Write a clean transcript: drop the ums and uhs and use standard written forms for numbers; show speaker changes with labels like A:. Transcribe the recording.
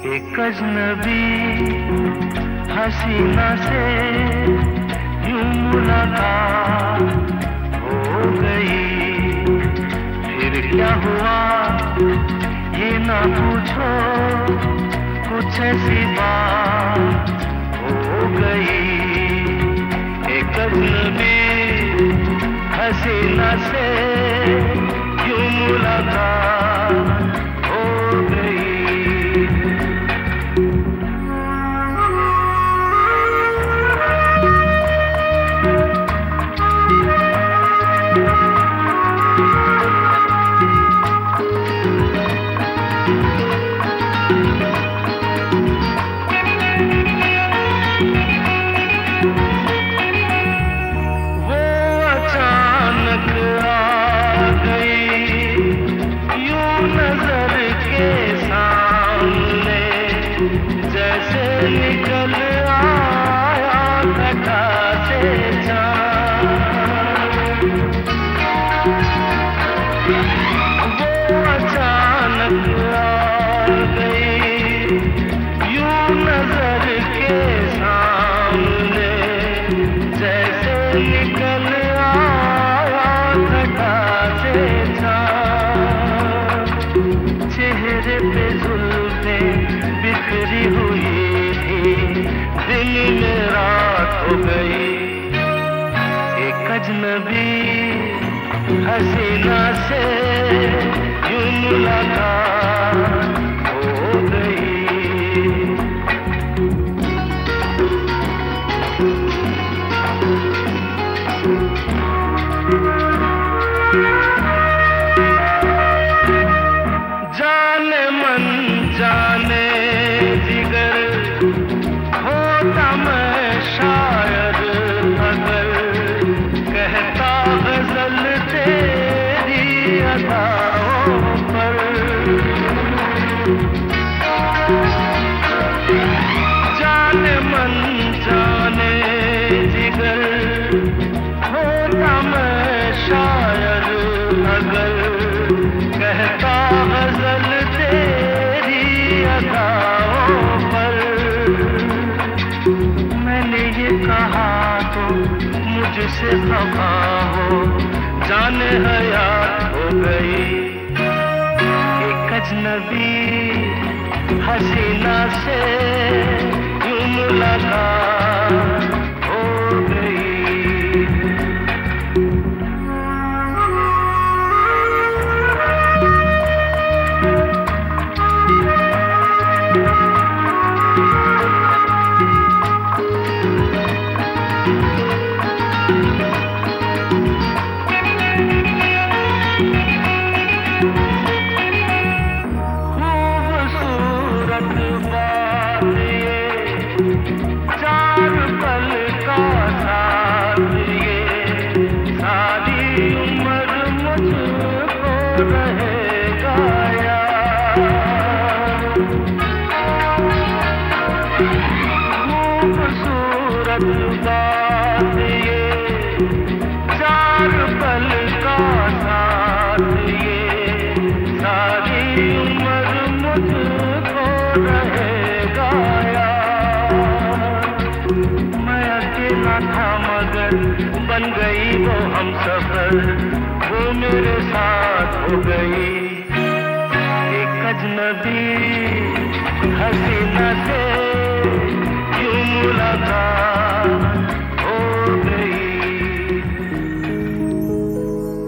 A: एक अजनबी हसीना से यूं मुलाकात हो गई। फिर क्या हुआ ये ना पूछो, कुछ ऐसी बात हो गई। एक अजनबी हसीना से यूं मुलाकात हो गई। निकल आया घटा से चाँद, वो अचानक आ गई यूं नजर के सामने। जैसे निकल आया घटा से चाँद, चेहरे पे जुल्फे बिखरी हुई, दिन में रात हो गई। एक अजनबी हसीना से यूं मुलाकात हो गई। जाने मन जाने जिगर होता मैं शायद अगर कहता गजल तेरी अदाओं पर। जाने मन जाने जिगर होता मैं शायद अगर कहता गजल तेरी अदाओं पर। मैंने ये कहा तो मुझसे खफा हो, जाने हयात हो गई। एक अजनबी हसीना से यूं मुलाकात हो गई। चार पल का साथ ये सारी उम्र मुझको रहेगा याद। खूबसूरत बात ये चार पल का साथ ये सारी उम्र मुझको रहेगा याद। था मगर बन गई वो हमसफर, वो मेरे साथ हो गई। एक अजनबी हसीना से यूं मुलाकात